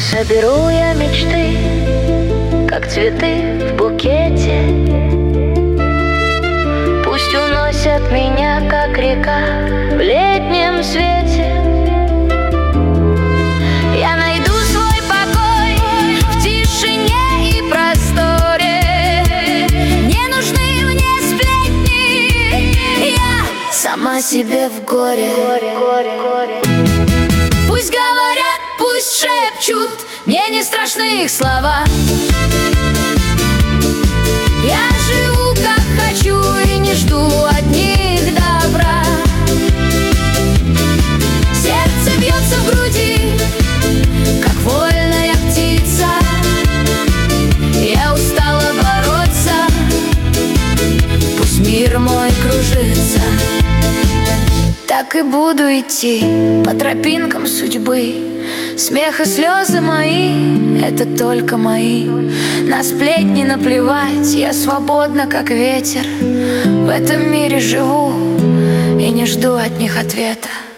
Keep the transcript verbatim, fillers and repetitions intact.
Соберу я мечты, как цветы в букете. Пусть уносят меня, как река, в летнем свете. Я найду свой покой в тишине и просторе. Не нужны мне сплетни, я сама себе в горе. Пусть говорят, пусть шепчут, мне не страшны их слова. Я живу как хочу и не жду от них добра. Сердце бьется в груди, как вольная птица. Я устала бороться, пусть мир мой кружится. Так и буду идти по тропинкам судьбы. Смех и слезы мои — это только мои. На сплетни наплевать, я свободна, как ветер. В этом мире живу и не жду от них ответа.